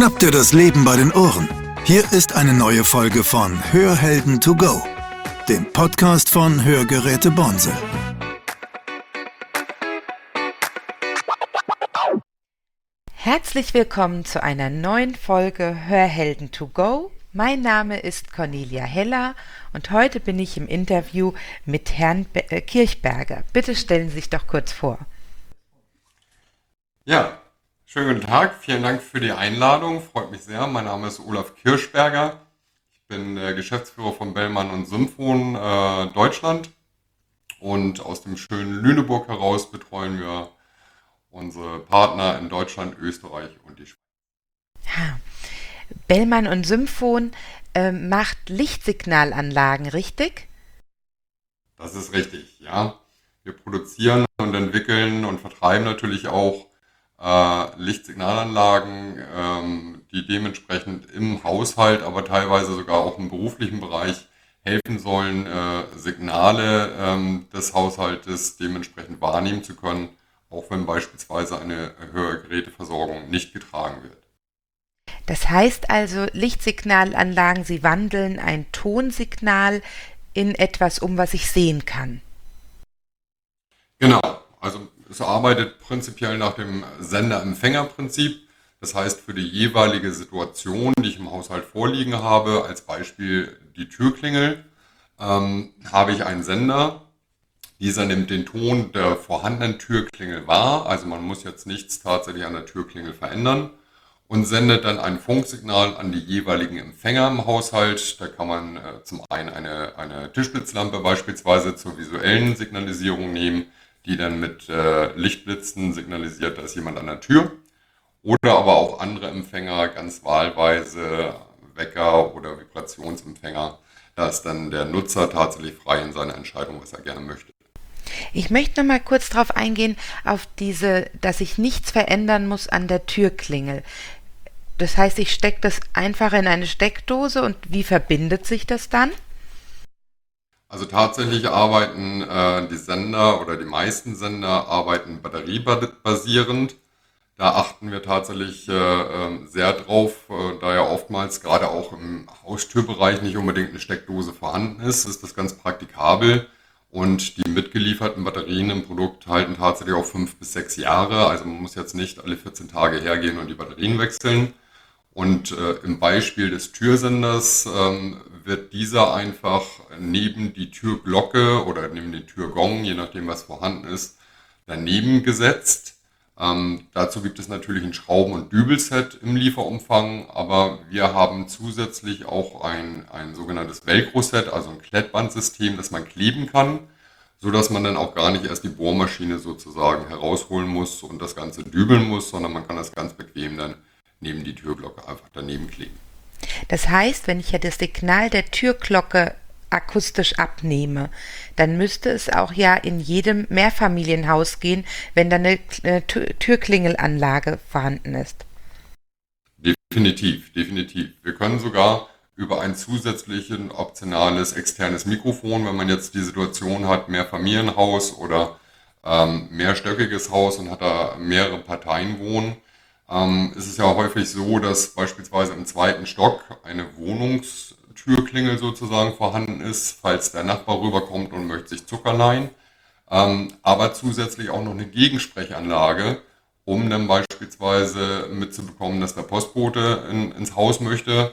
Schnapp dir das Leben bei den Ohren. Hier ist eine neue Folge von Hörhelden to go, dem Podcast von Hörgeräte Bonse. Herzlich willkommen zu einer neuen Folge Hörhelden to go. Mein Name ist Cornelia Heller und heute bin ich im Interview mit Herrn Kirchberger. Bitte stellen Sie sich doch kurz vor. Ja, schönen guten Tag. Vielen Dank für die Einladung. Freut mich sehr. Mein Name ist Olaf Kirchberger. Ich bin der Geschäftsführer von Bellmann & Symphon Deutschland. Und aus dem schönen Lüneburg heraus betreuen wir unsere Partner in Deutschland, Österreich und die Schweiz. Ja. Bellmann & Symphon macht Lichtsignalanlagen, richtig? Das ist richtig, ja. Wir produzieren und entwickeln und vertreiben natürlich auch Lichtsignalanlagen, die dementsprechend im Haushalt, aber teilweise sogar auch im beruflichen Bereich helfen sollen, Signale des Haushaltes dementsprechend wahrnehmen zu können, auch wenn beispielsweise eine Hörgeräteversorgung nicht getragen wird. Das heißt also, Lichtsignalanlagen, sie wandeln ein Tonsignal in etwas um, was ich sehen kann. Genau, also es arbeitet prinzipiell nach dem Sender-Empfänger-Prinzip. Das heißt, für die jeweilige Situation, die ich im Haushalt vorliegen habe, als Beispiel die Türklingel, habe ich einen Sender. Dieser nimmt den Ton der vorhandenen Türklingel wahr, also man muss jetzt nichts tatsächlich an der Türklingel verändern und sendet dann ein Funksignal an die jeweiligen Empfänger im Haushalt. Da kann man zum einen eine Tischblitzlampe beispielsweise zur visuellen Signalisierung nehmen, die dann mit Lichtblitzen signalisiert, da ist jemand an der Tür. Oder aber auch andere Empfänger, ganz wahlweise Wecker oder Vibrationsempfänger. Da ist dann der Nutzer tatsächlich frei in seiner Entscheidung, was er gerne möchte. Ich möchte noch mal kurz darauf eingehen, auf dass ich nichts verändern muss an der Türklingel. Das heißt, ich stecke das einfach in eine Steckdose und wie verbindet sich das dann? Also tatsächlich arbeiten die Sender oder die meisten Sender arbeiten batteriebasierend. Da achten wir tatsächlich sehr drauf, da ja oftmals gerade auch im Haustürbereich nicht unbedingt eine Steckdose vorhanden ist das ganz praktikabel. Und die mitgelieferten Batterien im Produkt halten tatsächlich auch 5 bis 6 Jahre. Also man muss jetzt nicht alle 14 Tage hergehen und die Batterien wechseln. Und im Beispiel des Türsenders wird dieser einfach neben die Türglocke oder neben den Türgong, je nachdem was vorhanden ist, daneben gesetzt. Dazu gibt es natürlich ein Schrauben- und Dübelset im Lieferumfang, aber wir haben zusätzlich auch ein sogenanntes Velcro-Set, also ein Klettbandsystem, das man kleben kann, sodass man dann auch gar nicht erst die Bohrmaschine sozusagen herausholen muss und das Ganze dübeln muss, sondern man kann das ganz bequem dann neben die Türglocke einfach daneben kleben. Das heißt, wenn ich ja das Signal der Türglocke akustisch abnehme, dann müsste es auch ja in jedem Mehrfamilienhaus gehen, wenn da eine Türklingelanlage vorhanden ist. Definitiv. Wir können sogar über ein zusätzliches optionales externes Mikrofon, wenn man jetzt die Situation hat, Mehrfamilienhaus oder mehrstöckiges Haus und hat da mehrere Parteien wohnen, ist es ja häufig so, dass beispielsweise im 2. Stock eine Wohnungstürklingel sozusagen vorhanden ist, falls der Nachbar rüberkommt und möchte sich Zucker leihen, aber zusätzlich auch noch eine Gegensprechanlage, um dann beispielsweise mitzubekommen, dass der Postbote ins Haus möchte.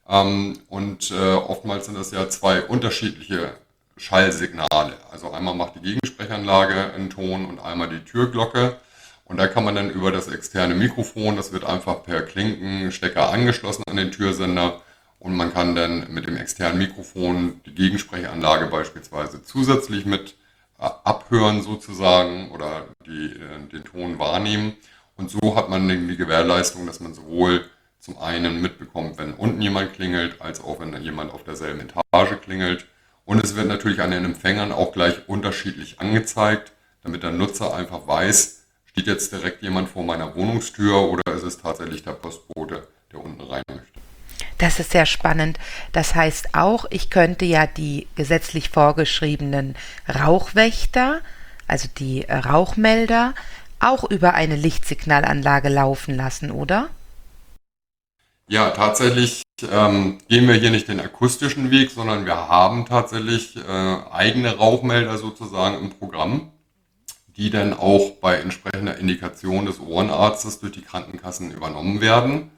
Oftmals sind das ja 2 unterschiedliche Schallsignale. Also einmal macht die Gegensprechanlage einen Ton und einmal die Türglocke. Und da kann man dann über das externe Mikrofon, das wird einfach per Klinkenstecker angeschlossen an den Türsender und man kann dann mit dem externen Mikrofon die Gegensprechanlage beispielsweise zusätzlich mit abhören sozusagen oder den Ton wahrnehmen. Und so hat man die Gewährleistung, dass man sowohl zum einen mitbekommt, wenn unten jemand klingelt, als auch wenn jemand auf derselben Etage klingelt. Und es wird natürlich an den Empfängern auch gleich unterschiedlich angezeigt, damit der Nutzer einfach weiß, steht jetzt direkt jemand vor meiner Wohnungstür oder ist es tatsächlich der Postbote, der unten rein möchte? Das ist sehr spannend. Das heißt auch, ich könnte ja die gesetzlich vorgeschriebenen Rauchwächter, also die Rauchmelder, auch über eine Lichtsignalanlage laufen lassen, oder? Ja, tatsächlich gehen wir hier nicht den akustischen Weg, sondern wir haben tatsächlich eigene Rauchmelder sozusagen im Programm, die dann auch bei entsprechender Indikation des Ohrenarztes durch die Krankenkassen übernommen werden.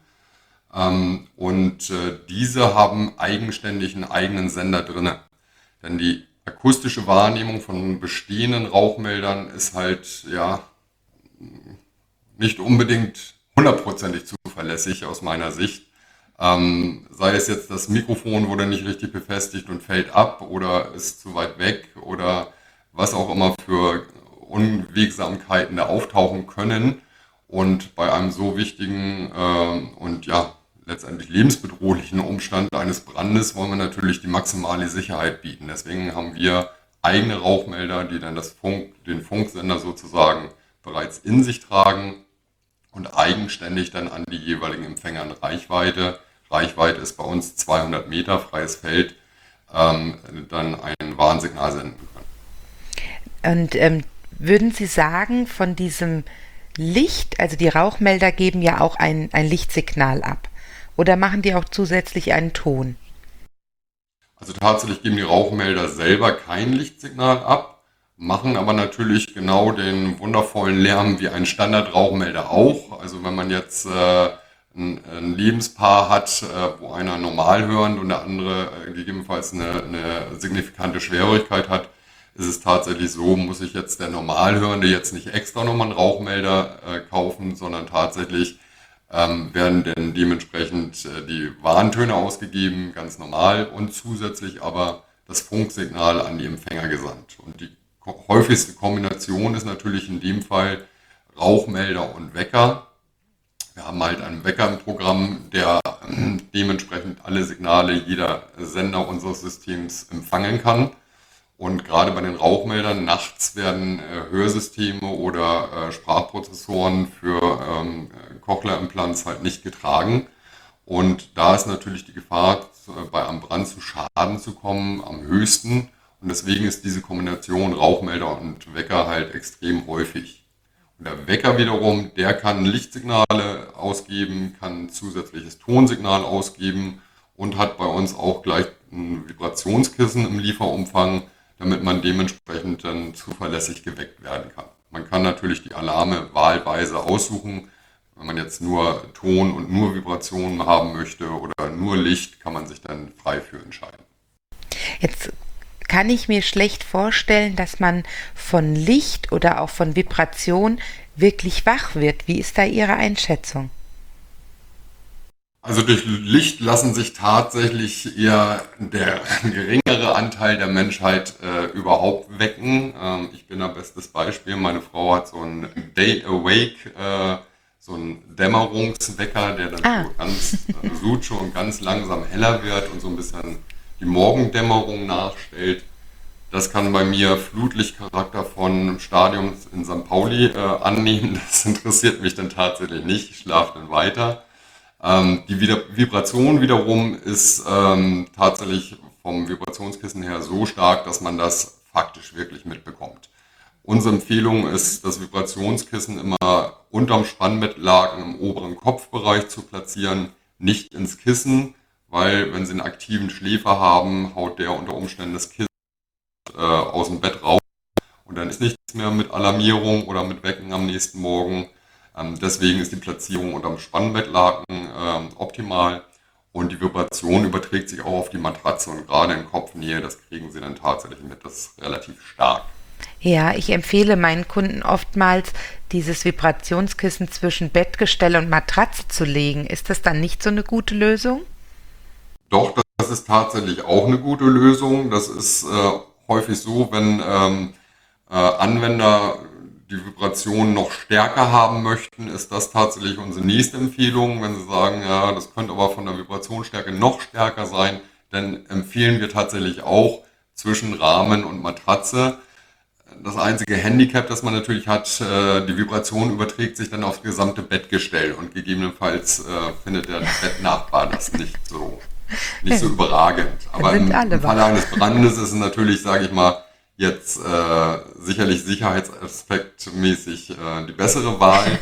Und diese haben eigenständig einen eigenen Sender drinne. Denn die akustische Wahrnehmung von bestehenden Rauchmeldern ist halt ja nicht unbedingt hundertprozentig zuverlässig aus meiner Sicht. Sei es jetzt, das Mikrofon wurde nicht richtig befestigt und fällt ab oder ist zu weit weg oder was auch immer für Unwegsamkeiten da auftauchen können. Und bei einem so wichtigen und ja letztendlich lebensbedrohlichen Umstand eines Brandes wollen wir natürlich die maximale Sicherheit bieten. Deswegen haben wir eigene Rauchmelder, die dann den Funksender sozusagen bereits in sich tragen und eigenständig dann an die jeweiligen Empfänger in Reichweite. Reichweite ist bei uns 200 Meter freies Feld, dann ein Warnsignal senden können. Und würden Sie sagen, von diesem Licht, also die Rauchmelder geben ja auch ein Lichtsignal ab, oder machen die auch zusätzlich einen Ton? Also tatsächlich geben die Rauchmelder selber kein Lichtsignal ab, machen aber natürlich genau den wundervollen Lärm wie ein Standardrauchmelder auch. Also wenn man jetzt ein Lebenspaar hat, wo einer normal hörend und der andere gegebenenfalls eine signifikante Schwerhörigkeit hat, ist es tatsächlich so, muss ich jetzt der Normalhörende jetzt nicht extra nochmal einen Rauchmelder kaufen, sondern tatsächlich werden denn dementsprechend die Warntöne ausgegeben, ganz normal, und zusätzlich aber das Funksignal an die Empfänger gesandt. Und die häufigste Kombination ist natürlich in dem Fall Rauchmelder und Wecker. Wir haben halt einen Wecker im Programm, der dementsprechend alle Signale jeder Sender unseres Systems empfangen kann. Und gerade bei den Rauchmeldern nachts werden Hörsysteme oder Sprachprozessoren für Cochlea-Implants halt nicht getragen. Und da ist natürlich die Gefahr, bei einem Brand zu Schaden zu kommen, am höchsten. Und deswegen ist diese Kombination Rauchmelder und Wecker halt extrem häufig. Und der Wecker wiederum, der kann Lichtsignale ausgeben, kann zusätzliches Tonsignal ausgeben und hat bei uns auch gleich ein Vibrationskissen im Lieferumfang, damit man dementsprechend dann zuverlässig geweckt werden kann. Man kann natürlich die Alarme wahlweise aussuchen. Wenn man jetzt nur Ton und nur Vibrationen haben möchte oder nur Licht, kann man sich dann frei für entscheiden. Jetzt kann ich mir schlecht vorstellen, dass man von Licht oder auch von Vibration wirklich wach wird. Wie ist da Ihre Einschätzung? Also durch Licht lassen sich tatsächlich eher der geringere Anteil der Menschheit überhaupt wecken. Ich bin ein bestes Beispiel. Meine Frau hat so einen Day Awake, so einen Dämmerungswecker, der dann so ganz suche und ganz langsam heller wird und so ein bisschen die Morgendämmerung nachstellt. Das kann bei mir Flutlichtcharakter von Stadion in St. Pauli annehmen. Das interessiert mich dann tatsächlich nicht. Ich schlafe dann weiter. Die Vibration wiederum ist tatsächlich vom Vibrationskissen her so stark, dass man das faktisch wirklich mitbekommt. Unsere Empfehlung ist, das Vibrationskissen immer unterm Spannbettlaken im oberen Kopfbereich zu platzieren, nicht ins Kissen, weil wenn Sie einen aktiven Schläfer haben, haut der unter Umständen das Kissen aus dem Bett raus und dann ist nichts mehr mit Alarmierung oder mit Wecken am nächsten Morgen. Deswegen ist die Platzierung unterm Spannbettlaken optimal und die Vibration überträgt sich auch auf die Matratze und gerade in Kopfnähe, das kriegen Sie dann tatsächlich mit, das ist relativ stark. Ja, ich empfehle meinen Kunden oftmals, dieses Vibrationskissen zwischen Bettgestell und Matratze zu legen. Ist das dann nicht so eine gute Lösung? Doch, das ist tatsächlich auch eine gute Lösung. Das ist häufig so, wenn Anwender die Vibration noch stärker haben möchten, ist das tatsächlich unsere nächste Empfehlung. Wenn Sie sagen, ja, das könnte aber von der Vibrationsstärke noch stärker sein, dann empfehlen wir tatsächlich auch zwischen Rahmen und Matratze. Das einzige Handicap, das man natürlich hat, die Vibration überträgt sich dann aufs gesamte Bettgestell und gegebenenfalls findet der Bettnachbar das nicht so überragend. Aber im Falle eines Brandes ist es natürlich, sage ich mal, jetzt sicherlich sicherheitsaspektmäßig die bessere Wahl.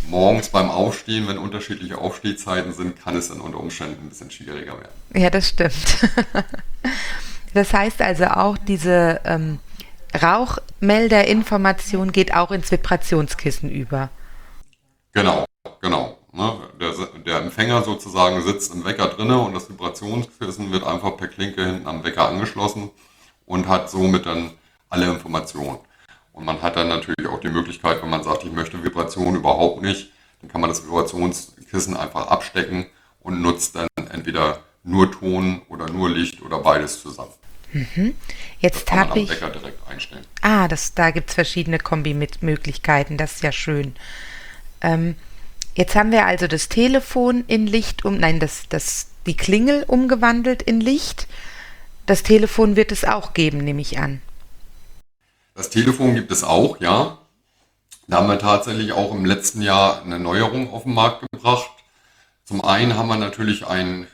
morgens beim Aufstehen, wenn unterschiedliche Aufstehzeiten sind, kann es dann unter Umständen ein bisschen schwieriger werden. Ja, das stimmt. Das heißt also auch, diese Rauchmelderinformation geht auch ins Vibrationskissen über. Genau, genau. Ne? Der Empfänger sozusagen sitzt im Wecker drinne und das Vibrationskissen wird einfach per Klinke hinten am Wecker angeschlossen und hat somit dann alle Informationen. Und man hat dann natürlich auch die Möglichkeit, wenn man sagt, ich möchte Vibration überhaupt nicht, dann kann man das Vibrationskissen einfach abstecken und nutzt dann entweder nur Ton oder nur Licht oder beides zusammen. Das Jetzt kann man habe am ich, Wecker direkt einstellen. da gibt es verschiedene Kombi-Möglichkeiten, das ist ja schön. Jetzt haben wir also das Telefon in Licht die Klingel umgewandelt in Licht. Das Telefon wird es auch geben, nehme ich an. Das Telefon gibt es auch, ja. Da haben wir tatsächlich auch im letzten Jahr eine Neuerung auf den Markt gebracht. Zum einen haben wir natürlich einen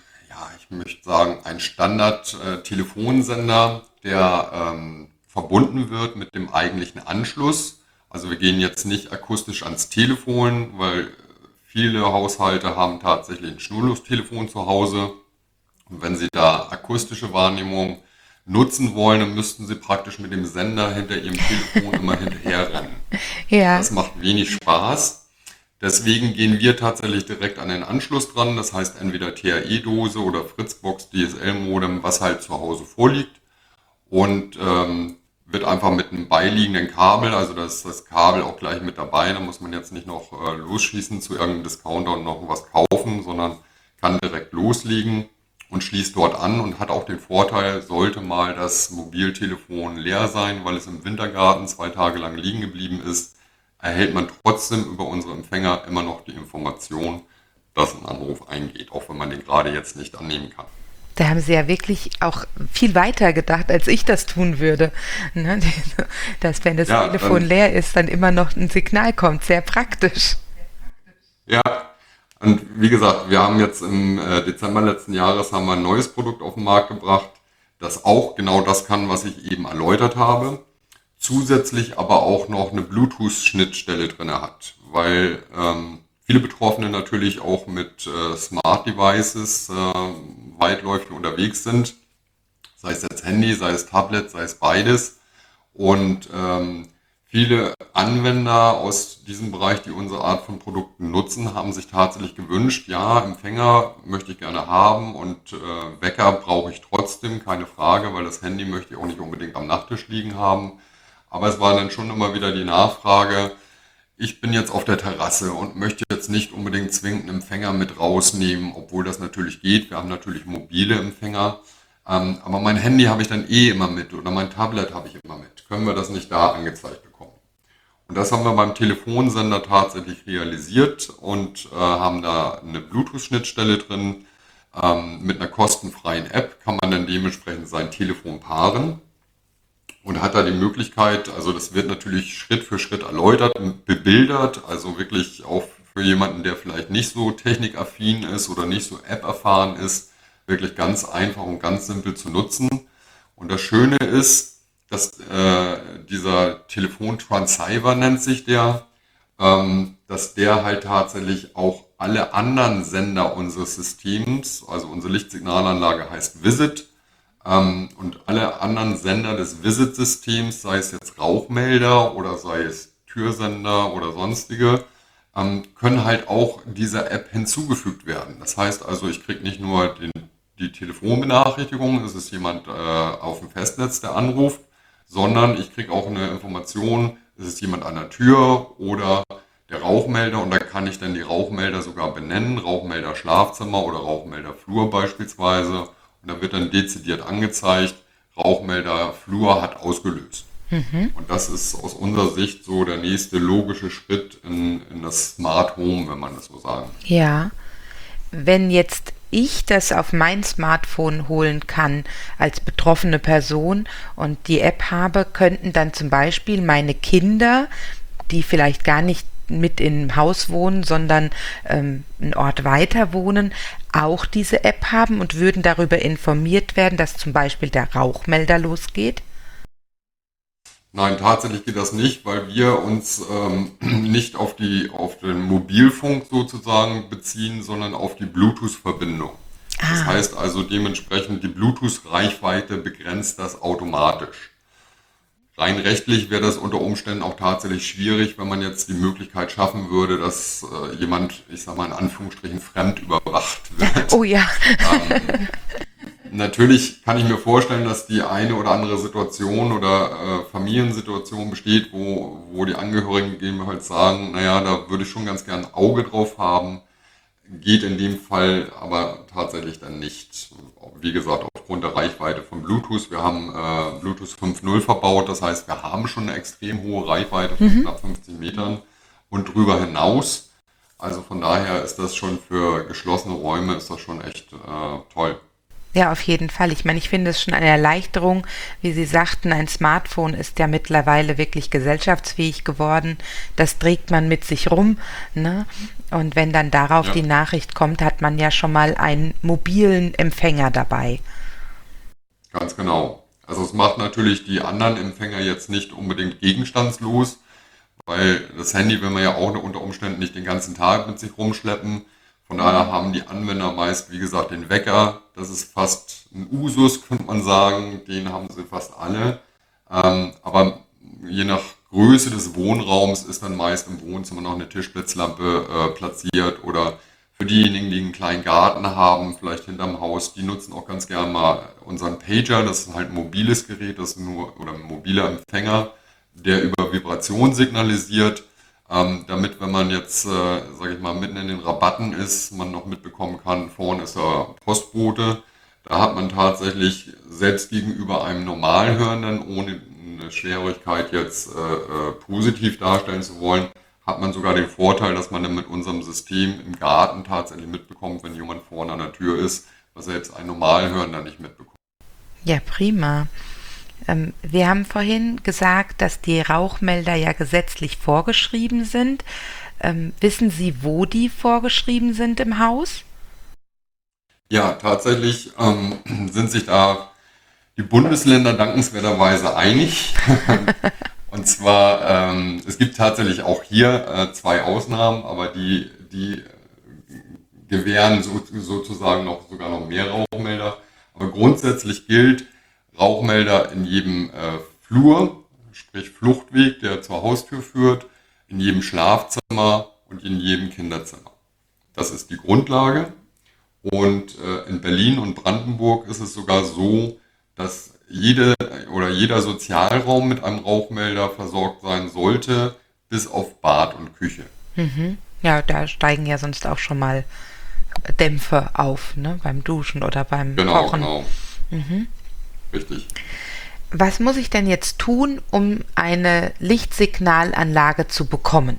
Standard-Telefonsender, der verbunden wird mit dem eigentlichen Anschluss. Also wir gehen jetzt nicht akustisch ans Telefon, weil viele Haushalte haben tatsächlich ein Schnurlostelefon zu Hause. Und wenn sie da akustische Wahrnehmung nutzen wollen, dann müssten sie praktisch mit dem Sender hinter ihrem Telefon immer hinterherrennen. Ja, Das macht wenig Spaß. Deswegen gehen wir tatsächlich direkt an den Anschluss dran. Das heißt entweder TAE-Dose oder Fritzbox, DSL-Modem, was halt zu Hause vorliegt. Und wird einfach mit einem beiliegenden Kabel, also da ist das Kabel auch gleich mit dabei. Da muss man jetzt nicht noch losschießen zu irgendeinem Discounter und noch was kaufen, sondern kann direkt loslegen und schließt dort an und hat auch den Vorteil, sollte mal das Mobiltelefon leer sein, weil es im Wintergarten 2 Tage lang liegen geblieben ist, erhält man trotzdem über unsere Empfänger immer noch die Information, dass ein Anruf eingeht, auch wenn man den gerade jetzt nicht annehmen kann. da haben sie ja wirklich auch viel weiter gedacht, als ich das tun würde. Ne? Dass, wenn das Ja, Telefon leer ist, dann immer noch ein Signal kommt. Sehr praktisch. Ja, und wie gesagt, wir haben jetzt im Dezember letzten Jahres haben wir ein neues Produkt auf den Markt gebracht, das auch genau das kann, was ich eben erläutert habe. Zusätzlich aber auch noch eine Bluetooth-Schnittstelle drin hat, weil viele Betroffene natürlich auch mit Smart Devices weitläufig unterwegs sind, sei es jetzt Handy, sei es Tablet, sei es beides. Und viele Anwender aus diesem Bereich, die unsere Art von Produkten nutzen, haben sich tatsächlich gewünscht, ja, Empfänger möchte ich gerne haben und Wecker brauche ich trotzdem, keine Frage, weil das Handy möchte ich auch nicht unbedingt am Nachttisch liegen haben. Aber es war dann schon immer wieder die Nachfrage, ich bin jetzt auf der Terrasse und möchte jetzt nicht unbedingt zwingend einen Empfänger mit rausnehmen, obwohl das natürlich geht. Wir haben natürlich mobile Empfänger, aber mein Handy habe ich dann immer mit oder mein Tablet habe ich immer mit. Können wir das nicht da angezeigt bekommen? Und das haben wir beim Telefonsender tatsächlich realisiert und haben da eine Bluetooth-Schnittstelle drin. Mit einer kostenfreien App kann man dann dementsprechend sein Telefon paaren. Und hat da die Möglichkeit, also das wird natürlich Schritt für Schritt erläutert und bebildert, also wirklich auch für jemanden, der vielleicht nicht so technikaffin ist oder nicht so App-erfahren ist, wirklich ganz einfach und ganz simpel zu nutzen. Und das Schöne ist, dass dieser Telefon-Transceiver nennt sich der, dass der halt tatsächlich auch alle anderen Sender unseres Systems, also unsere Lichtsignalanlage heißt Visit, und alle anderen Sender des Visit-Systems, sei es jetzt Rauchmelder oder sei es Türsender oder sonstige, können halt auch dieser App hinzugefügt werden. Das heißt also, ich kriege nicht nur die Telefonbenachrichtigung, es ist jemand auf dem Festnetz, der anruft, sondern ich kriege auch eine Information, es ist jemand an der Tür oder der Rauchmelder und da kann ich dann die Rauchmelder sogar benennen, Rauchmelder Schlafzimmer oder Rauchmelder Flur beispielsweise. Und da wird dann dezidiert angezeigt, Rauchmelder Flur hat ausgelöst. Und das ist aus unserer Sicht so der nächste logische Schritt in das Smart Home, wenn man das so sagen. Ja, wenn jetzt ich das auf mein Smartphone holen kann als betroffene Person und die App habe, könnten dann zum Beispiel meine Kinder, die vielleicht gar nicht mit im Haus wohnen, sondern einen Ort weiter wohnen, auch diese App haben und würden darüber informiert werden, dass zum Beispiel der Rauchmelder losgeht? Nein, tatsächlich geht das nicht, weil wir uns nicht auf den Mobilfunk sozusagen beziehen, sondern auf die Bluetooth-Verbindung. Das Ah, heißt also dementsprechend, die Bluetooth-Reichweite begrenzt das automatisch. Rein rechtlich wäre das unter Umständen auch tatsächlich schwierig, wenn man jetzt die Möglichkeit schaffen würde, dass jemand, ich sag mal in Anführungsstrichen, fremd überwacht wird. oh ja. Ähm, Natürlich kann ich mir vorstellen, dass die eine oder andere Situation oder Familiensituation besteht, wo die Angehörigen gegebenenfalls sagen, naja, da würde ich schon ganz gern ein Auge drauf haben. Geht in dem Fall aber tatsächlich dann nicht. Wie gesagt, aufgrund der Reichweite von Bluetooth. Wir haben Bluetooth 5.0 verbaut, das heißt, wir haben schon eine extrem hohe Reichweite von Mhm. knapp 50 Metern und drüber hinaus. Also von daher ist das schon für geschlossene Räume ist das schon echt toll. Ja, auf jeden Fall. Ich meine, ich finde es schon eine Erleichterung. Wie Sie sagten, ein Smartphone ist ja mittlerweile wirklich gesellschaftsfähig geworden. Das trägt man mit sich rum, ne? Und wenn dann darauf die Ja. Nachricht kommt, hat man ja schon mal einen mobilen Empfänger dabei. Ganz genau. Also es macht natürlich die anderen Empfänger jetzt nicht unbedingt gegenstandslos, weil das Handy will man ja auch unter Umständen nicht den ganzen Tag mit sich rumschleppen. Von daher haben die Anwender meist, wie gesagt, den Wecker. Das ist fast ein Usus, könnte man sagen. Den haben sie fast alle. Aber je nach Größe des Wohnraums ist dann meist im Wohnzimmer noch eine Tischblitzlampe platziert oder für diejenigen, die einen kleinen Garten haben, vielleicht hinterm Haus, die nutzen auch ganz gerne mal unseren Pager. Das ist halt ein mobiles Gerät, das nur oder ein mobiler Empfänger, der über Vibration signalisiert, damit, wenn man jetzt, sage ich mal, mitten in den Rabatten ist, man noch mitbekommen kann, vorne ist der Postbote. Da hat man tatsächlich selbst gegenüber einem Normalhörenden, ohne eine Schwerhörigkeit jetzt positiv darstellen zu wollen, hat man sogar den Vorteil, dass man dann mit unserem System im Garten tatsächlich mitbekommt, wenn jemand vorne an der Tür ist, was selbst ein Normalhörender nicht mitbekommt. Ja, prima. Wir haben vorhin gesagt, dass die Rauchmelder ja gesetzlich vorgeschrieben sind. Wissen Sie, wo die vorgeschrieben sind im Haus? Ja, tatsächlich sind sich da die Bundesländer dankenswerterweise einig. Und zwar, es gibt tatsächlich auch hier zwei Ausnahmen, aber die gewähren sozusagen noch sogar noch mehr Rauchmelder. Aber grundsätzlich gilt Rauchmelder in jedem Flur, sprich Fluchtweg, der zur Haustür führt, in jedem Schlafzimmer und in jedem Kinderzimmer. Das ist die Grundlage. Und in Berlin und Brandenburg ist es sogar so, dass jeder Sozialraum mit einem Rauchmelder versorgt sein sollte, bis auf Bad und Küche. Mhm. Ja, da steigen ja sonst auch schon mal Dämpfe auf, ne? Beim Duschen oder beim Genau, Kochen. genau, Mhm. richtig. Was muss ich denn jetzt tun, um eine Lichtsignalanlage zu bekommen?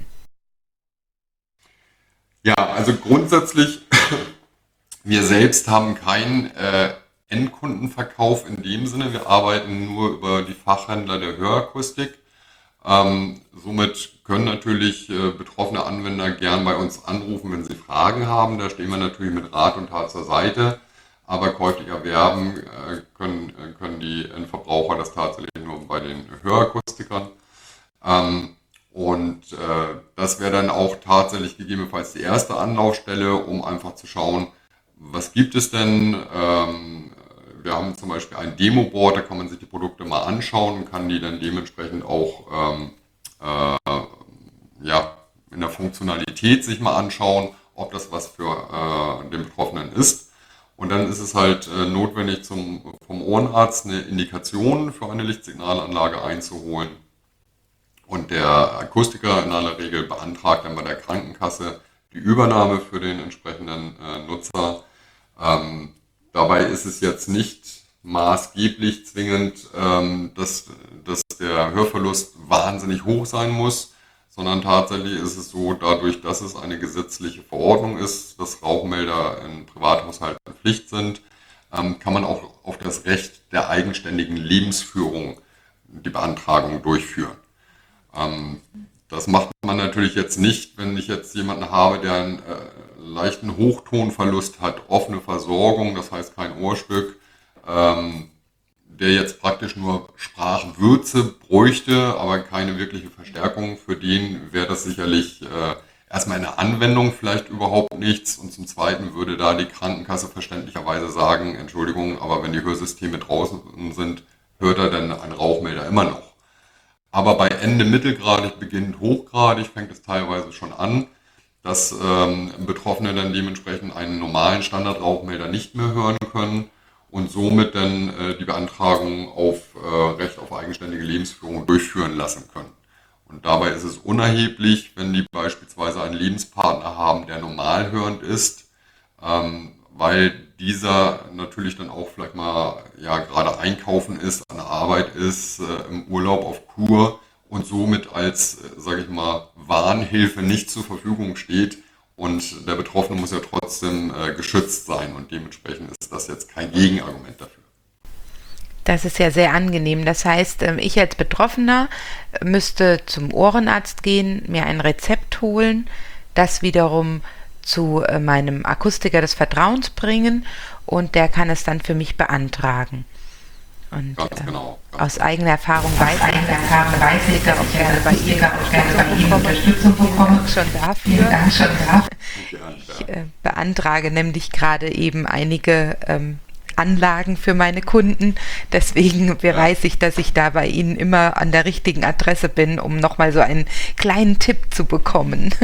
Ja, also grundsätzlich, wir selbst haben keinen Endkundenverkauf in dem Sinne. Wir arbeiten nur über die Fachhändler der Hörakustik. Somit können natürlich betroffene Anwender gern bei uns anrufen, wenn sie Fragen haben. Da stehen wir natürlich mit Rat und Tat zur Seite. Aber käuflich erwerben können die Endverbraucher das tatsächlich nur bei den Hörakustikern. Das wäre dann auch tatsächlich gegebenenfalls die erste Anlaufstelle, um einfach zu schauen, was gibt es denn. Wir haben zum Beispiel ein Demo-Board, da kann man sich die Produkte mal anschauen und kann die dann dementsprechend auch ja, in der Funktionalität sich mal anschauen, ob das was für den Betroffenen ist. Und dann ist es halt notwendig, vom Ohrenarzt eine Indikation für eine Lichtsignalanlage einzuholen. Und der Akustiker in aller Regel beantragt dann bei der Krankenkasse die Übernahme für den entsprechenden Nutzer. Dabei ist es jetzt nicht maßgeblich zwingend, dass der Hörverlust wahnsinnig hoch sein muss, sondern tatsächlich ist es so, dadurch, dass es eine gesetzliche Verordnung ist, dass Rauchmelder in Privathaushalten Pflicht sind, kann man auch auf das Recht der eigenständigen Lebensführung die Beantragung durchführen. Das macht man natürlich jetzt nicht, wenn ich jetzt jemanden habe, der einen leichten Hochtonverlust hat, offene Versorgung, das heißt kein Ohrstück, der jetzt praktisch nur Sprachwürze bräuchte, aber keine wirkliche Verstärkung, für den wäre das sicherlich erstmal in der Anwendung vielleicht überhaupt nichts. Und zum Zweiten würde da die Krankenkasse verständlicherweise sagen, Entschuldigung, aber wenn die Hörsysteme draußen sind, hört er dann einen Rauchmelder immer noch. Aber bei Ende mittelgradig, beginnend hochgradig fängt es teilweise schon an, dass Betroffene dann dementsprechend einen normalen Standardrauchmelder nicht mehr hören können und somit dann die Beantragung auf Recht auf eigenständige Lebensführung durchführen lassen können. Und dabei ist es unerheblich, wenn die beispielsweise einen Lebenspartner haben, der normalhörend ist, weil dieser natürlich dann auch vielleicht mal ja gerade einkaufen ist, an der Arbeit ist, im Urlaub auf Kur und somit als, sage ich mal, Warnhilfe nicht zur Verfügung steht. Und der Betroffene muss ja trotzdem geschützt sein und dementsprechend ist das jetzt kein Gegenargument dafür. Das ist ja sehr angenehm. Das heißt, ich als Betroffener müsste zum Ohrenarzt gehen, mir ein Rezept holen, das wiederum zu meinem Akustiker des Vertrauens bringen und der kann es dann für mich beantragen. Und Ganz genau. aus eigener Erfahrung weiß ich, dass ich gerne bei ihr Unterstützung bekomme. Schon dafür. Ich beantrage nämlich gerade eben einige Anlagen für meine Kunden. Deswegen weiß ich, dass ich da bei Ihnen immer an der richtigen Adresse bin, um nochmal so einen kleinen Tipp zu bekommen.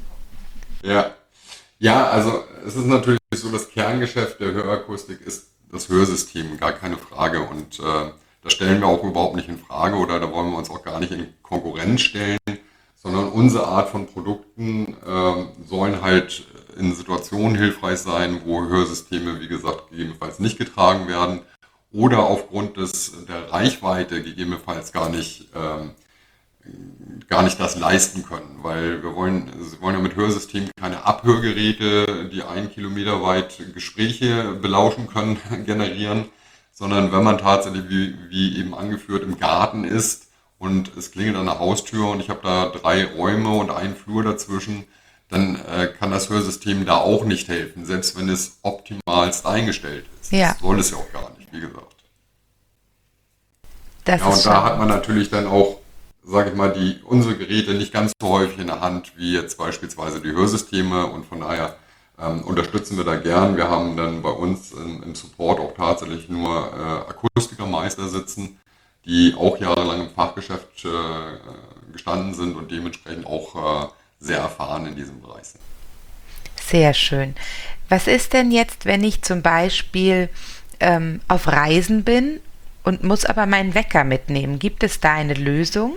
Ja, also es ist natürlich so, das Kerngeschäft der Hörakustik ist das Hörsystem, gar keine Frage. Und das stellen wir auch überhaupt nicht in Frage oder da wollen wir uns auch gar nicht in Konkurrenz stellen, sondern unsere Art von Produkten sollen halt in Situationen hilfreich sein, wo Hörsysteme, wie gesagt, gegebenenfalls nicht getragen werden oder aufgrund der Reichweite gegebenenfalls gar nicht das leisten können, weil sie wollen ja mit Hörsystemen keine Abhörgeräte, die 1 Kilometer weit Gespräche belauschen können, generieren, sondern wenn man tatsächlich, wie eben angeführt, im Garten ist und es klingelt an der Haustür und ich habe da 3 Räume und einen Flur dazwischen, dann kann das Hörsystem da auch nicht helfen, selbst wenn es optimalst eingestellt ist. Ja. Das soll es ja auch gar nicht, wie gesagt. Und da hat man natürlich dann auch, sage ich mal, unsere Geräte nicht ganz so häufig in der Hand wie jetzt beispielsweise die Hörsysteme und von daher unterstützen wir da gern. Wir haben dann bei uns im Support auch tatsächlich nur Akustikermeister sitzen, die auch jahrelang im Fachgeschäft gestanden sind und dementsprechend auch sehr erfahren in diesem Bereich sind. Sehr schön. Was ist denn jetzt, wenn ich zum Beispiel auf Reisen bin und muss aber meinen Wecker mitnehmen? Gibt es da eine Lösung?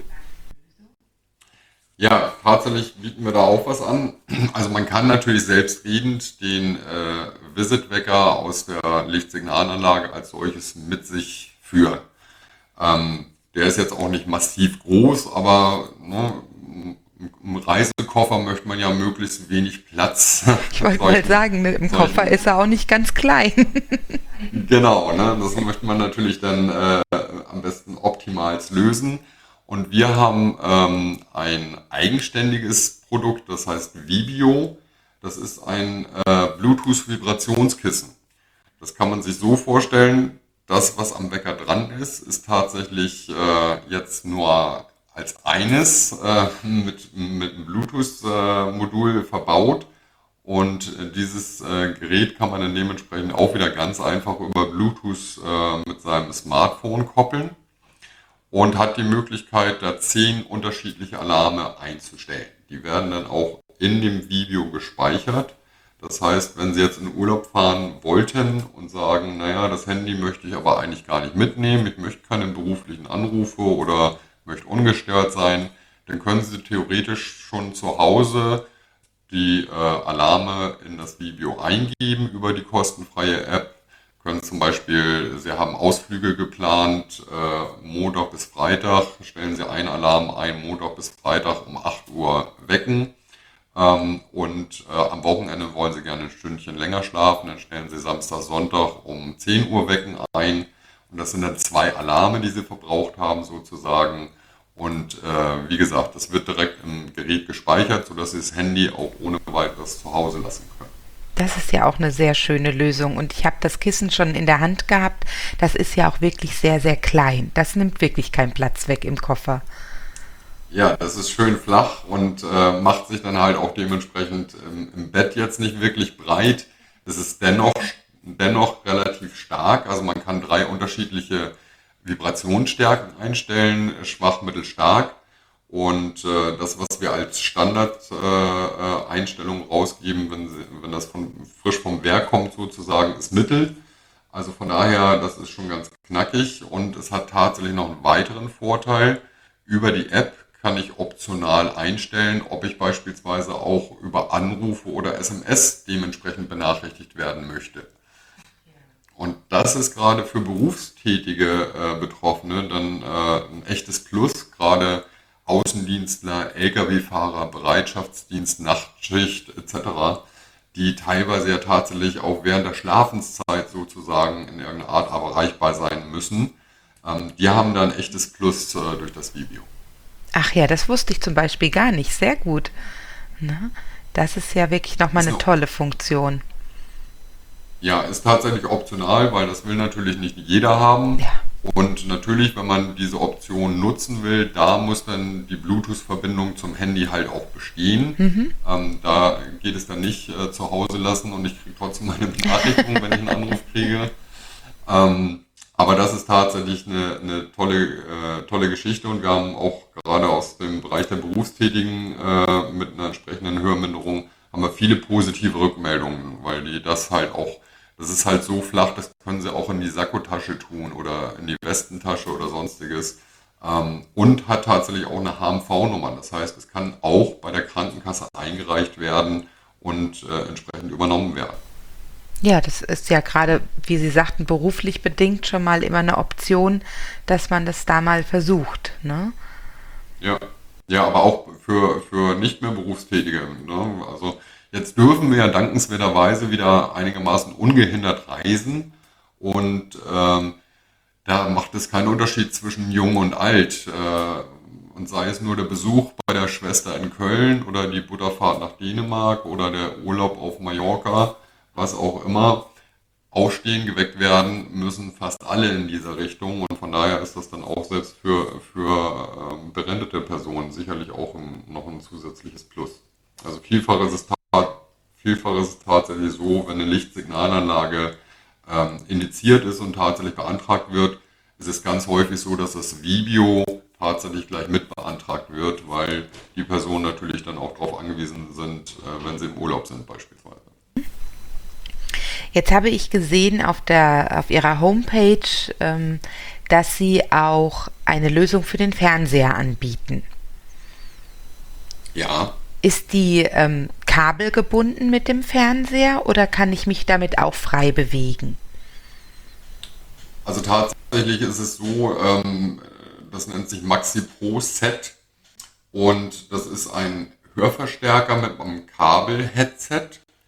Ja, tatsächlich bieten wir da auch was an. Also man kann natürlich selbstredend den Visit-Wecker aus der Lichtsignalanlage als solches mit sich führen. Der ist jetzt auch nicht massiv groß, aber im Reisekoffer möchte man ja möglichst wenig Platz. Ich wollte mal sagen, im Koffer ist er auch nicht ganz klein. Genau, das möchte man natürlich dann am besten optimals lösen. Und wir haben ein eigenständiges Produkt, das heißt Vibio. Das ist ein Bluetooth-Vibrationskissen. Das kann man sich so vorstellen, das, was am Wecker dran ist tatsächlich jetzt nur als eines mit einem Bluetooth-Modul verbaut. Und dieses Gerät kann man dann dementsprechend auch wieder ganz einfach über Bluetooth mit seinem Smartphone koppeln und hat die Möglichkeit, da 10 unterschiedliche Alarme einzustellen. Die werden dann auch in dem Video gespeichert. Das heißt, wenn Sie jetzt in Urlaub fahren wollten und sagen, naja, das Handy möchte ich aber eigentlich gar nicht mitnehmen, ich möchte keine beruflichen Anrufe oder möchte ungestört sein, dann können Sie theoretisch schon zu Hause die Alarme in das Video eingeben über die kostenfreie App. Können zum Beispiel, Sie haben Ausflüge geplant, Montag bis Freitag, stellen Sie einen Alarm ein, Montag bis Freitag um 8 Uhr wecken. Und am Wochenende wollen Sie gerne ein Stündchen länger schlafen, dann stellen Sie Samstag, Sonntag um 10 Uhr wecken ein. Und das sind dann 2 Alarme, die Sie verbraucht haben sozusagen. Und wie gesagt, das wird direkt im Gerät gespeichert, sodass Sie das Handy auch ohne weiteres zu Hause lassen können. Das ist ja auch eine sehr schöne Lösung und ich habe das Kissen schon in der Hand gehabt. Das ist ja auch wirklich sehr, sehr klein. Das nimmt wirklich keinen Platz weg im Koffer. Ja, das ist schön flach und macht sich dann halt auch dementsprechend im Bett jetzt nicht wirklich breit. Es ist dennoch relativ stark. Also man kann 3 unterschiedliche Vibrationsstärken einstellen, schwach, mittel, stark. Und das, was wir als Standard-Einstellung rausgeben, wenn das frisch vom Werk kommt sozusagen, ist mittel. Also von daher, das ist schon ganz knackig und es hat tatsächlich noch einen weiteren Vorteil. Über die App kann ich optional einstellen, ob ich beispielsweise auch über Anrufe oder SMS dementsprechend benachrichtigt werden möchte. Und das ist gerade für berufstätige Betroffene dann ein echtes Plus, gerade Außendienstler, Lkw-Fahrer, Bereitschaftsdienst, Nachtschicht etc., die teilweise ja tatsächlich auch während der Schlafenszeit sozusagen in irgendeiner Art aber erreichbar sein müssen. Die haben da ein echtes Plus durch das Video. Ach ja, das wusste ich zum Beispiel gar nicht. Sehr gut. Ne? Das ist ja wirklich nochmal Ist eine eine tolle Funktion. Ja, ist tatsächlich optional, weil das will natürlich nicht jeder haben. Ja. Und natürlich, wenn man diese Option nutzen will, da muss dann die Bluetooth-Verbindung zum Handy halt auch bestehen. Da geht es dann nicht zu Hause lassen und ich kriege trotzdem meine Benachrichtigung, wenn ich einen Anruf kriege. Aber das ist tatsächlich eine tolle Geschichte und wir haben auch gerade aus dem Bereich der Berufstätigen mit einer entsprechenden Hörminderung haben wir viele positive Rückmeldungen, weil die das halt auch, das ist halt so flach, das können sie auch in die Sakkotasche tun oder in die Westentasche oder sonstiges. Und hat tatsächlich auch eine HMV-Nummer. Das heißt, es kann auch bei der Krankenkasse eingereicht werden und entsprechend übernommen werden. Ja, das ist ja gerade, wie Sie sagten, beruflich bedingt schon mal immer eine Option, dass man das da mal versucht, ne? Ja, ja, aber auch für nicht mehr Berufstätige. Ne? Also jetzt dürfen wir ja dankenswerterweise wieder einigermaßen ungehindert reisen und da macht es keinen Unterschied zwischen jung und alt. Und sei es nur der Besuch bei der Schwester in Köln oder die Butterfahrt nach Dänemark oder der Urlaub auf Mallorca, was auch immer. Aufstehen, geweckt werden müssen fast alle in dieser Richtung und von daher ist das dann auch selbst für berentete Personen sicherlich auch noch ein zusätzliches Plus. Also vielfach ist es tatsächlich so, wenn eine Lichtsignalanlage indiziert ist und tatsächlich beantragt wird, ist es ganz häufig so, dass das Video tatsächlich gleich mit beantragt wird, weil die Personen natürlich dann auch darauf angewiesen sind, wenn sie im Urlaub sind beispielsweise. Jetzt habe ich gesehen auf Ihrer Homepage, dass Sie auch eine Lösung für den Fernseher anbieten. Ja, Ist die kabelgebunden mit dem Fernseher oder kann ich mich damit auch frei bewegen? also tatsächlich ist es so, das nennt sich Maxi Pro Set und das ist ein Hörverstärker mit einem Kabel-Headset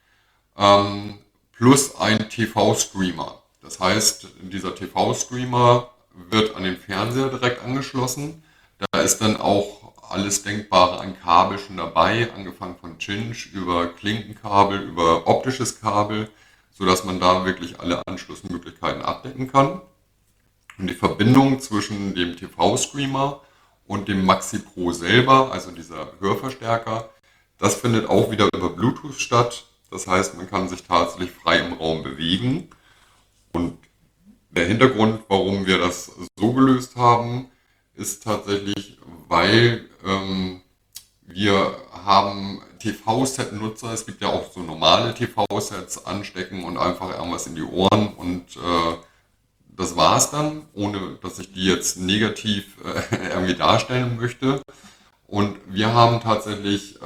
plus ein TV-Streamer. Das heißt, dieser TV-Streamer wird an den Fernseher direkt angeschlossen. Da ist dann auch alles Denkbare an Kabel schon dabei, angefangen von Cinch über Klinkenkabel, über optisches Kabel, sodass man da wirklich alle Anschlussmöglichkeiten abdecken kann. Und die Verbindung zwischen dem TV-Streamer und dem Maxi Pro selber, also dieser Hörverstärker, das findet auch wieder über Bluetooth statt. Das heißt, man kann sich tatsächlich frei im Raum bewegen. Und der Hintergrund, warum wir das so gelöst haben, ist tatsächlich, weil wir haben TV-Set-Nutzer, es gibt ja auch so normale TV-Sets anstecken und einfach irgendwas in die Ohren und das war's dann, ohne dass ich die jetzt negativ irgendwie darstellen möchte. Und wir haben tatsächlich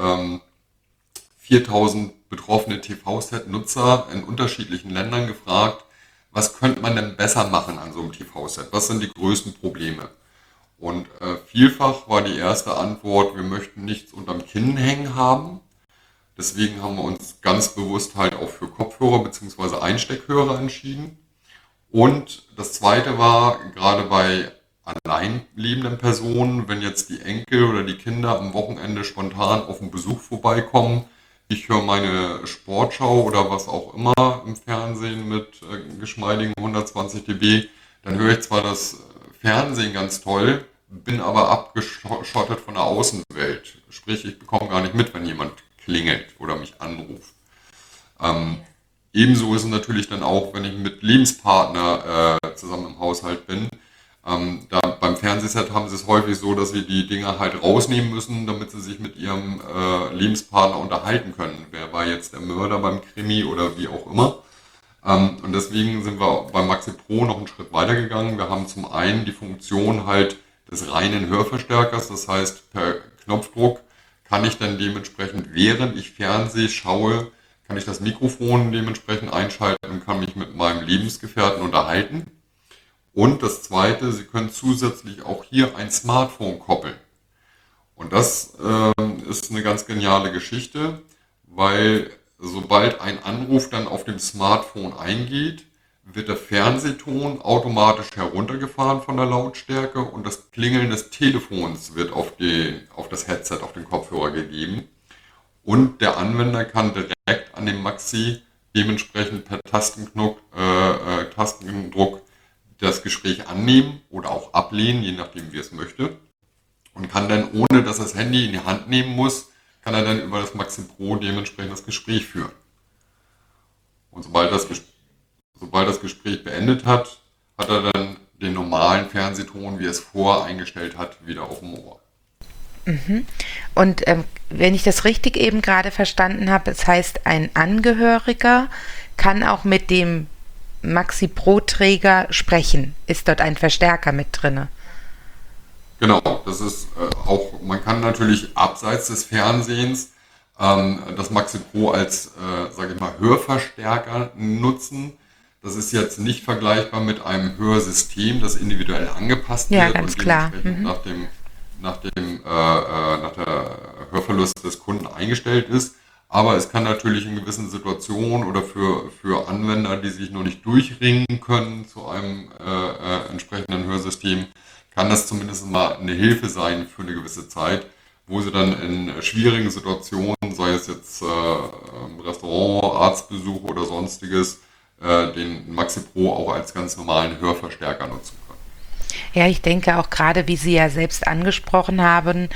4000 betroffene TV-Set-Nutzer in unterschiedlichen Ländern gefragt, was könnte man denn besser machen an so einem TV-Set? Was sind die größten Probleme? Und vielfach war die erste Antwort, wir möchten nichts unterm Kinn hängen haben. Deswegen haben wir uns ganz bewusst halt auch für Kopfhörer bzw. Einsteckhörer entschieden. Und das zweite war, gerade bei allein lebenden Personen, wenn jetzt die Enkel oder die Kinder am Wochenende spontan auf einen Besuch vorbeikommen, ich höre meine Sportschau oder was auch immer im Fernsehen mit geschmeidigen 120 dB, dann höre ich zwar das Fernsehen ganz toll, bin aber abgeschottet von der Außenwelt. Sprich, ich bekomme gar nicht mit, wenn jemand klingelt oder mich anruft. Ähm, Ebenso ist es natürlich dann auch, wenn ich mit Lebenspartner zusammen im Haushalt bin. Da beim Fernsehset haben sie es häufig so, dass sie die Dinger halt rausnehmen müssen, damit sie sich mit ihrem Lebenspartner unterhalten können. Wer war jetzt der Mörder beim Krimi oder wie auch immer. Und deswegen sind wir bei Maxi Pro noch einen Schritt weiter gegangen. Wir haben zum einen die Funktion halt des reinen Hörverstärkers, das heißt per Knopfdruck kann ich dann dementsprechend, während ich Fernseh schaue, kann ich das Mikrofon dementsprechend einschalten und kann mich mit meinem Lebensgefährten unterhalten. Und das Zweite, Sie können zusätzlich auch hier ein Smartphone koppeln. Und das ist eine ganz geniale Geschichte, weil sobald ein Anruf dann auf dem Smartphone eingeht, wird der Fernsehton automatisch heruntergefahren von der Lautstärke und das Klingeln des Telefons wird auf das Headset, auf den Kopfhörer gegeben. Und der Anwender kann direkt an dem Maxi dementsprechend per Tastendruck das Gespräch annehmen oder auch ablehnen, je nachdem wie er es möchte. Und kann dann, ohne dass er das Handy in die Hand nehmen muss, kann er dann über das Maxi Pro dementsprechend das Gespräch führen. Und sobald das Gespräch beendet hat, hat er dann den normalen Fernsehton, wie er es vorher eingestellt hat, wieder auf dem Ohr. Und wenn ich das richtig eben gerade verstanden habe, das heißt, ein Angehöriger kann auch mit dem Maxi Pro-Träger sprechen. Ist dort ein Verstärker mit drinne? Genau, das ist auch, man kann natürlich abseits des Fernsehens das Maxi Pro als, sage ich mal, Hörverstärker nutzen. Das ist jetzt nicht vergleichbar mit einem Hörsystem, das individuell angepasst Ja, wird ganz und klar. dementsprechend nach der Hörverlust des Kunden eingestellt ist. Aber es kann natürlich in gewissen Situationen oder für Anwender, die sich noch nicht durchringen können zu einem entsprechenden Hörsystem, kann das zumindest mal eine Hilfe sein für eine gewisse Zeit, wo sie dann in schwierigen Situationen, sei es jetzt Restaurant, Arztbesuch oder sonstiges, den Maxi Pro auch als ganz normalen Hörverstärker nutzen können. Ja, ich denke auch gerade, wie Sie ja selbst angesprochen haben,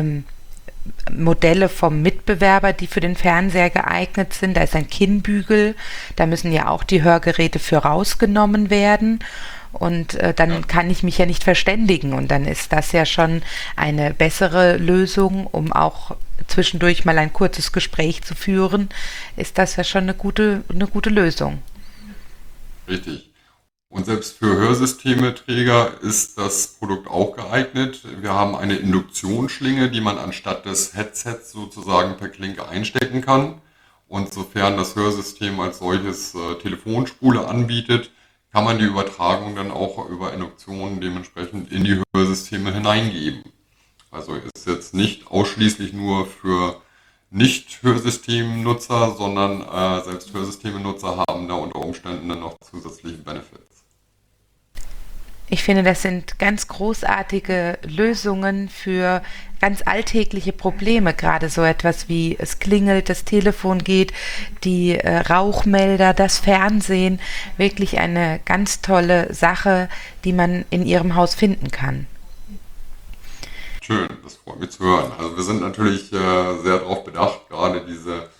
Modelle vom Mitbewerber, die für den Fernseher geeignet sind. Da ist ein Kinnbügel, da müssen ja auch die Hörgeräte für rausgenommen werden. Und dann kann ich mich ja nicht verständigen. Und dann ist das ja schon eine bessere Lösung, um auch zwischendurch mal ein kurzes Gespräch zu führen. Ist das ja schon eine gute Lösung. Richtig. Und selbst für Hörsystemeträger ist das Produkt auch geeignet. Wir haben eine Induktionsschlinge, die man anstatt des Headsets sozusagen per Klinke einstecken kann. Und sofern das Hörsystem als solches Telefonspule anbietet, kann man die Übertragung dann auch über Induktion dementsprechend in die Hörsysteme hineingeben. Also ist jetzt nicht ausschließlich nur für Nicht-Hörsystemnutzer, sondern selbst Hörsystemnutzer haben da unter Umständen dann noch zusätzliche Benefits. Ich finde, das sind ganz großartige Lösungen für ganz alltägliche Probleme, gerade so etwas wie es klingelt, das Telefon geht, die Rauchmelder, das Fernsehen, wirklich eine ganz tolle Sache, die man in Ihrem Haus finden kann. Schön, das freut mich zu hören. Also wir sind natürlich sehr darauf bedacht, gerade diese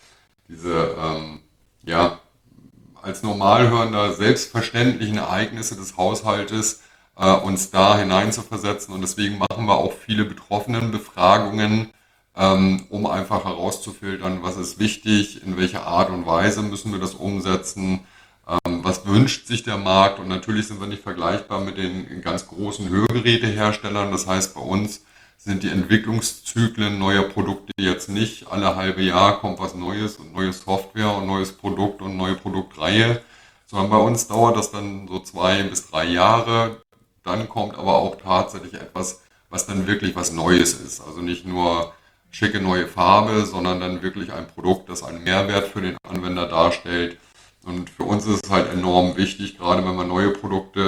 als Normalhörender selbstverständlichen Ereignisse des Haushaltes uns da hineinzuversetzen. Und deswegen machen wir auch viele Betroffenenbefragungen, um einfach herauszufiltern, was ist wichtig, in welcher Art und Weise müssen wir das umsetzen, was wünscht sich der Markt. Und natürlich sind wir nicht vergleichbar mit den ganz großen Hörgeräteherstellern. Das heißt, bei uns sind die Entwicklungszyklen neuer Produkte jetzt nicht alle halbe Jahr kommt was Neues und neue Software und neues Produkt und neue Produktreihe, sondern bei uns dauert das dann so 2 bis 3 Jahre. Dann kommt aber auch tatsächlich etwas, was dann wirklich was Neues ist. Also nicht nur schicke neue Farbe, sondern dann wirklich ein Produkt, das einen Mehrwert für den Anwender darstellt. Und für uns ist es halt enorm wichtig, gerade wenn wir neue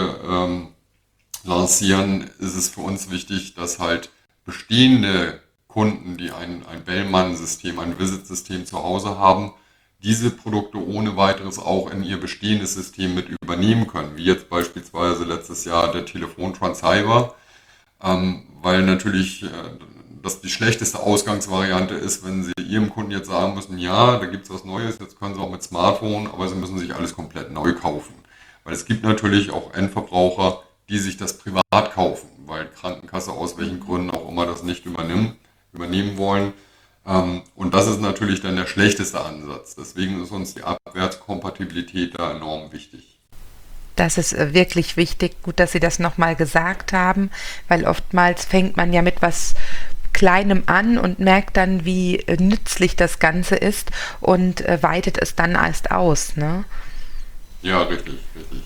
Produkte lancieren, ist es für uns wichtig, dass halt bestehende Kunden, die ein Bellman-System, ein Visit-System zu Hause haben, diese Produkte ohne weiteres auch in ihr bestehendes System mit übernehmen können, wie jetzt beispielsweise letztes Jahr der Telefon-Transceiver, weil natürlich das die schlechteste Ausgangsvariante ist, wenn Sie Ihrem Kunden jetzt sagen müssen, ja, da gibt es was Neues, jetzt können Sie auch mit Smartphone, aber Sie müssen sich alles komplett neu kaufen. Weil es gibt natürlich auch Endverbraucher, die sich das privat kaufen, weil Krankenkasse aus welchen Gründen auch immer das nicht übernehmen wollen. Und das ist natürlich dann der schlechteste Ansatz. Deswegen ist uns die Abwärtskompatibilität da enorm wichtig. Das ist wirklich wichtig. Gut, dass Sie das nochmal gesagt haben, weil oftmals fängt man ja mit was Kleinem an und merkt dann, wie nützlich das Ganze ist und weitet es dann erst aus, ne? Ja, richtig, richtig.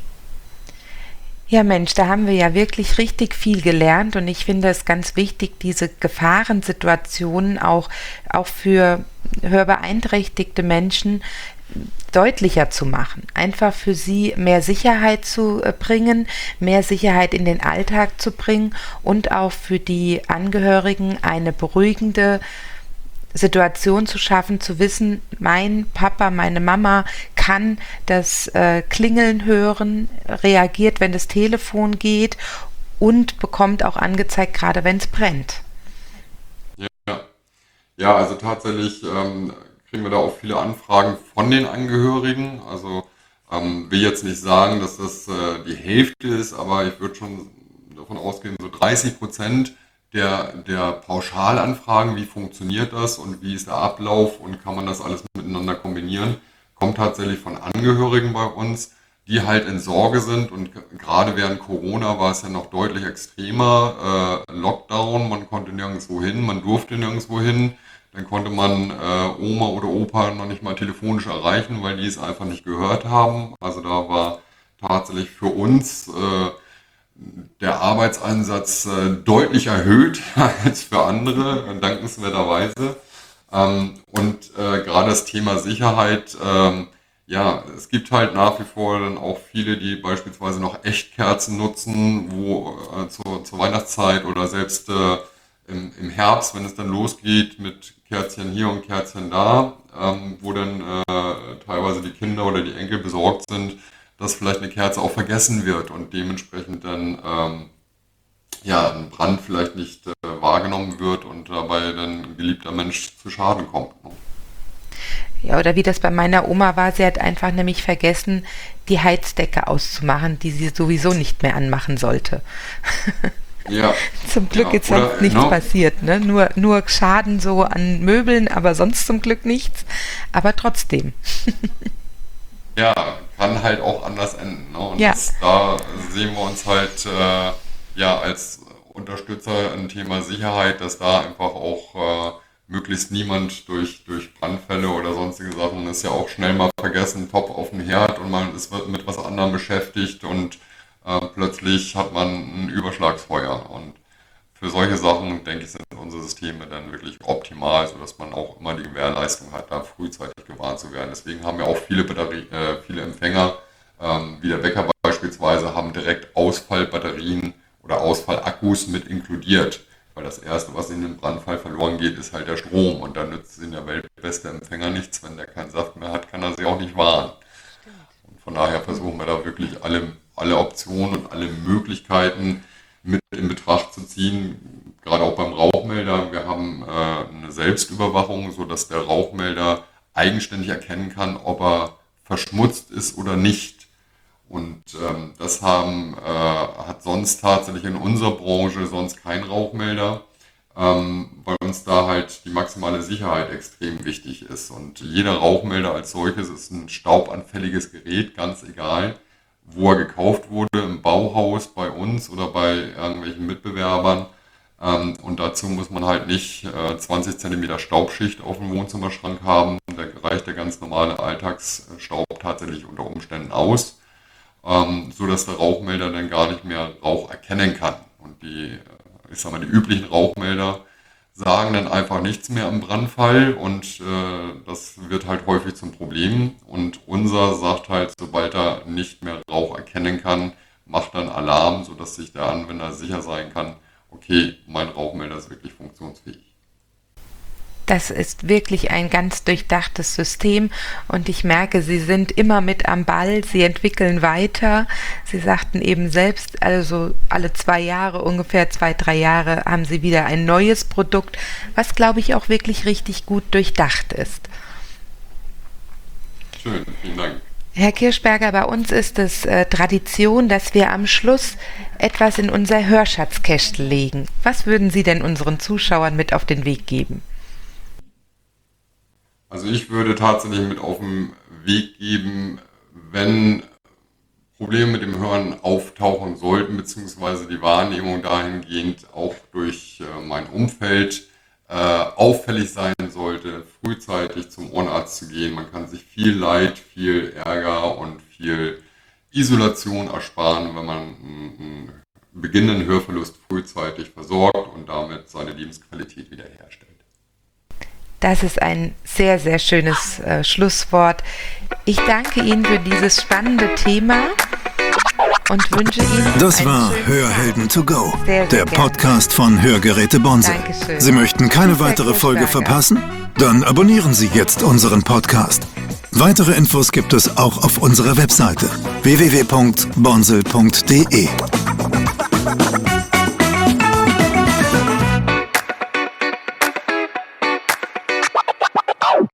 Ja, Mensch, da haben wir ja wirklich richtig viel gelernt und ich finde es ganz wichtig, diese Gefahrensituationen auch für hörbeeinträchtigte Menschen deutlicher zu machen. Einfach für sie mehr Sicherheit zu bringen, mehr Sicherheit in den Alltag zu bringen und auch für die Angehörigen eine beruhigende Situation zu schaffen, zu wissen, mein Papa, meine Mama kann das Klingeln hören, reagiert, wenn das Telefon geht und bekommt auch angezeigt, gerade wenn es brennt. Ja, ja, also tatsächlich kriegen wir da auch viele Anfragen von den Angehörigen. Also will jetzt nicht sagen, dass das die Hälfte ist, aber ich würde schon davon ausgehen, so 30% der Pauschalanfragen, wie funktioniert das und wie ist der Ablauf und kann man das alles miteinander kombinieren, kommt tatsächlich von Angehörigen bei uns, die halt in Sorge sind und gerade während Corona war es ja noch deutlich extremer, Lockdown, man konnte nirgendwo hin, man durfte nirgendwo hin, dann konnte man Oma oder Opa noch nicht mal telefonisch erreichen, weil die es einfach nicht gehört haben. Also da war tatsächlich für uns der Arbeitsansatz deutlich erhöht als für andere, dankenswerterweise. Und gerade das Thema Sicherheit, ja, es gibt halt nach wie vor dann auch viele, die beispielsweise noch Echtkerzen nutzen, wo zur Weihnachtszeit oder selbst im Herbst, wenn es dann losgeht mit Kerzchen hier und Kerzchen da, wo dann teilweise die Kinder oder die Enkel besorgt sind, dass vielleicht eine Kerze auch vergessen wird und dementsprechend dann ja, ein Brand vielleicht nicht wahrgenommen wird und dabei dann ein geliebter Mensch zu Schaden kommt. Ne? Ja, oder wie das bei meiner Oma war, sie hat einfach nämlich vergessen, die Heizdecke auszumachen, die sie sowieso nicht mehr anmachen sollte. Ja, Zum Glück ja, ist sonst nichts passiert, ne? Nur Schaden so an Möbeln, aber sonst zum Glück nichts. Aber trotzdem. ja, kann halt auch anders enden. Ne? Und Ja. da sehen wir uns halt ja als Unterstützer im Thema Sicherheit, dass da einfach auch möglichst niemand durch Brandfälle oder sonstige Sachen ist ja auch schnell mal vergessen, Topf auf dem Herd und man ist mit was anderem beschäftigt und plötzlich hat man ein Überschlagsfeuer. Und für solche Sachen, denke ich, sind unsere Systeme dann wirklich optimal, sodass man auch immer die Gewährleistung hat, da frühzeitig gewarnt zu werden. Deswegen haben wir auch viele Empfänger, wie der Wecker beispielsweise, haben direkt Ausfallbatterien oder Ausfallakkus mit inkludiert. Weil das Erste, was in einem Brandfall verloren geht, ist halt der Strom. Und dann nützt es in der weltbeste Empfänger nichts. Wenn der keinen Saft mehr hat, kann er sich auch nicht wahren. Und von daher versuchen wir da wirklich alle Optionen und alle Möglichkeiten mit in Betracht zu ziehen. Gerade auch beim Rauchmelder. Wir haben eine Selbstüberwachung, sodass der Rauchmelder eigenständig erkennen kann, ob er verschmutzt ist oder nicht. Und das hat sonst tatsächlich in unserer Branche sonst kein Rauchmelder, weil uns da halt die maximale Sicherheit extrem wichtig ist. Und jeder Rauchmelder als solches ist ein staubanfälliges Gerät, ganz egal, wo er gekauft wurde, im Bauhaus, bei uns oder bei irgendwelchen Mitbewerbern. Und dazu muss man halt nicht 20 Zentimeter Staubschicht auf dem Wohnzimmerschrank haben. Da reicht der ganz normale Alltagsstaub tatsächlich unter Umständen aus, so dass der Rauchmelder dann gar nicht mehr Rauch erkennen kann. Und die üblichen Rauchmelder sagen dann einfach nichts mehr im Brandfall und das wird halt häufig zum Problem. Und unser sagt halt, sobald er nicht mehr Rauch erkennen kann, macht dann Alarm, sodass sich der Anwender sicher sein kann, okay, mein Rauchmelder ist wirklich funktionsfähig. Das ist wirklich ein ganz durchdachtes System und ich merke, Sie sind immer mit am Ball, Sie entwickeln weiter. Sie sagten eben selbst, also alle 2 Jahre, ungefähr 2, 3 Jahre, haben Sie wieder ein neues Produkt, was, glaube ich, auch wirklich richtig gut durchdacht ist. Schön, vielen Dank. Herr Kirschberger, bei uns ist es Tradition, dass wir am Schluss etwas in unser Hörschatzkästel legen. Was würden Sie denn unseren Zuschauern mit auf den Weg geben? Also ich würde tatsächlich mit auf den Weg geben, wenn Probleme mit dem Hören auftauchen sollten, beziehungsweise die Wahrnehmung dahingehend auch durch mein Umfeld auffällig sein sollte, frühzeitig zum Ohrenarzt zu gehen. Man kann sich viel Leid, viel Ärger und viel Isolation ersparen, wenn man einen beginnenden Hörverlust frühzeitig versorgt und damit seine Lebensqualität wiederherstellt. Das ist ein sehr, sehr schönes Schlusswort. Ich danke Ihnen für dieses spannende Thema und wünsche Ihnen Das einen war schönen Hörhelden to go, Sehr, sehr der gerne. Podcast von Hörgeräte Bonse. Dankeschön. Sie möchten keine Tschüss, Herr weitere Folge Kirschberger. verpassen? Dann abonnieren Sie jetzt unseren Podcast. Weitere Infos gibt es auch auf unserer Webseite www.bonsel.de.